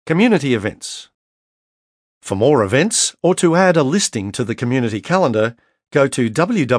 Community events. For more events or to add a listing to the community calendar, go to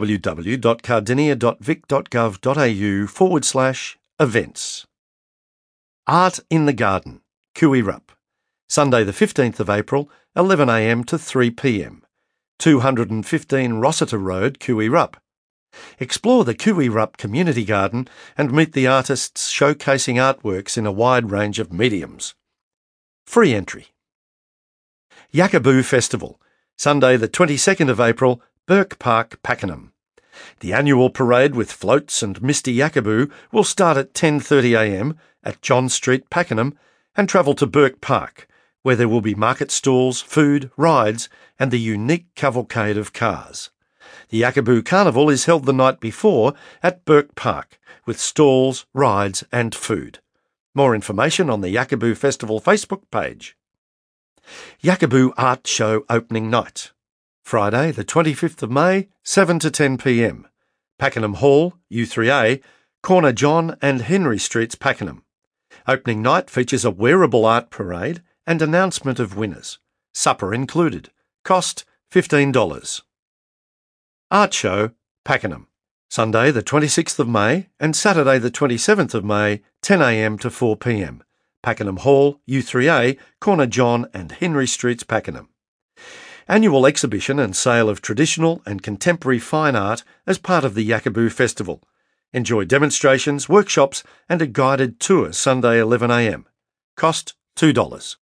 www.cardinia.vic.gov.au/events. Art in the Garden, Cooey Rup. Sunday the 15th of April, 11 a.m. to 3 p.m. 215 Rossiter Road, Cooey Rup. Explore the Cooey Rup Community Garden and meet the artists showcasing artworks in a wide range of mediums. Free entry. Yakaboo Festival, Sunday the 22nd of April, Burke Park, Pakenham. The annual parade with floats and Misty Yakaboo will start at 10:30 a.m. at John Street, Pakenham, and travel to Burke Park, where there will be market stalls, food, rides, and the unique cavalcade of cars. The Yakaboo Carnival is held the night before at Burke Park, with stalls, rides, and food. More information on the Yakaboo Festival Facebook page. Yakaboo Art Show Opening Night, Friday the 25th of May, 7 to 10 p.m. Pakenham Hall, U3A, corner John and Henry Streets, Pakenham. Opening night features a wearable art parade and announcement of winners. Supper included. Cost $15. Art Show, Pakenham. Sunday the 26th of May and Saturday the 27th of May, 10 a.m. to 4 p.m. Pakenham Hall, U3A, corner John and Henry Streets, Pakenham. Annual exhibition and sale of traditional and contemporary fine art as part of the Yakaboo Festival. Enjoy demonstrations, workshops and a guided tour Sunday 11 a.m. Cost $2.